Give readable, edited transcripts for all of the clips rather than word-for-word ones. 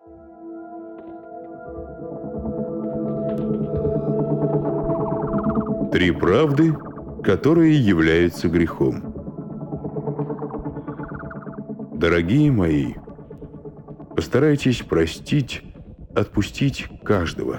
Три правды, которые являются грехом. Дорогие мои, постарайтесь простить, отпустить каждого.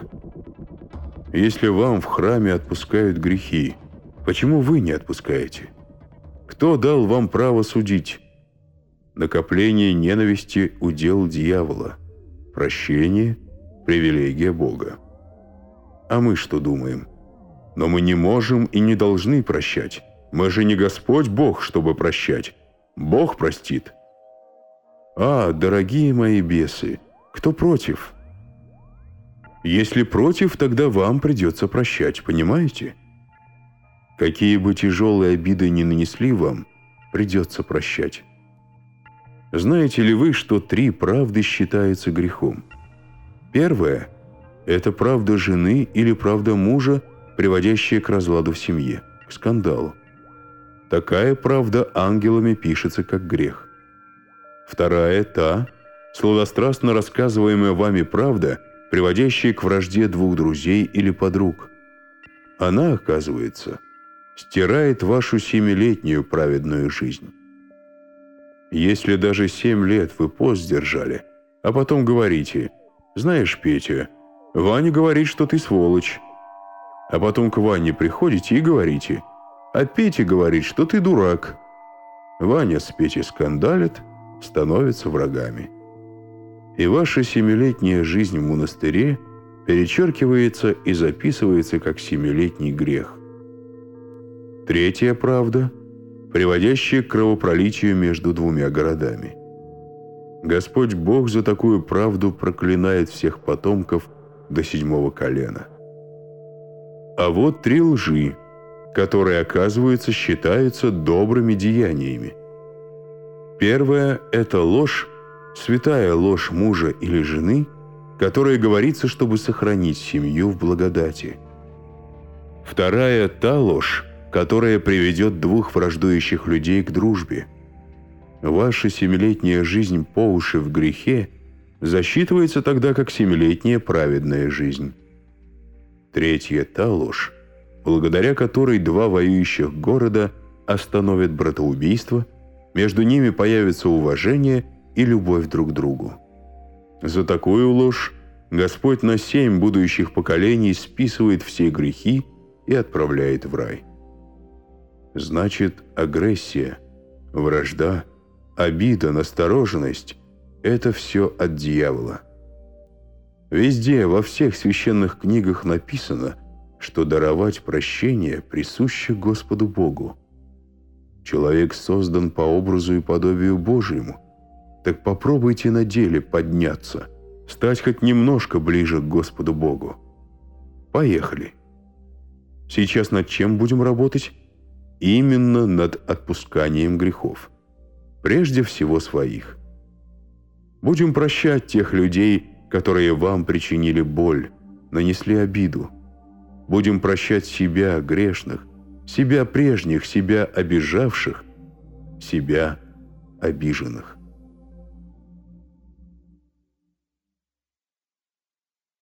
Если вам в храме отпускают грехи, почему вы не отпускаете? Кто дал вам право судить? Накопление ненависти – удел дьявола. Прощение – привилегия Бога. А мы что думаем? Но мы не можем и не должны прощать. Мы же не Господь Бог, чтобы прощать. Бог простит. Дорогие мои бесы, кто против? Если против, тогда вам придется прощать, понимаете? Какие бы тяжелые обиды ни нанесли вам, придется прощать. Знаете ли вы, что три правды считаются грехом? Первая – это правда жены или правда мужа, приводящая к разладу в семье, к скандалу. Такая правда ангелами пишется как грех. Вторая – та, сладострастно рассказываемая вами правда, приводящая к вражде двух друзей или подруг. Она, оказывается, стирает вашу 7-летнюю праведную жизнь. Если даже 7 лет вы пост сдержали, а потом говорите: «Знаешь, Петя, Ваня говорит, что ты сволочь». А потом к Ване приходите и говорите: «А Петя говорит, что ты дурак». Ваня с Петей скандалит, становятся врагами. И ваша 7-летняя жизнь в монастыре перечеркивается и записывается как 7-летний грех. Третья правда, приводящая к кровопролитию между двумя городами. Господь Бог за такую правду проклинает всех потомков до 7-го колена. А вот 3 лжи, которые, оказывается, считаются добрыми деяниями. Первая – это ложь, святая ложь мужа или жены, которая говорится, чтобы сохранить семью в благодати. Вторая – та ложь, которая приведет двух враждующих людей к дружбе. Ваша 7-летняя жизнь по уши в грехе засчитывается тогда как 7-летняя праведная жизнь. Третья – та ложь, благодаря которой 2 воюющих города остановят братоубийство, между ними появится уважение и любовь друг к другу. За такую ложь Господь на 7 будущих поколений списывает все грехи и отправляет в рай. Значит, агрессия, вражда, обида, настороженность – это все от дьявола. Везде, во всех священных книгах написано, что даровать прощение присуще Господу Богу. Человек создан по образу и подобию Божьему. Так попробуйте на деле подняться, стать хоть немножко ближе к Господу Богу. Поехали. Сейчас над чем будем работать? Именно над отпусканием грехов. Прежде всего своих. Будем прощать тех людей, которые вам причинили боль, нанесли обиду. Будем прощать себя, грешных, себя прежних, себя обижавших, себя обиженных.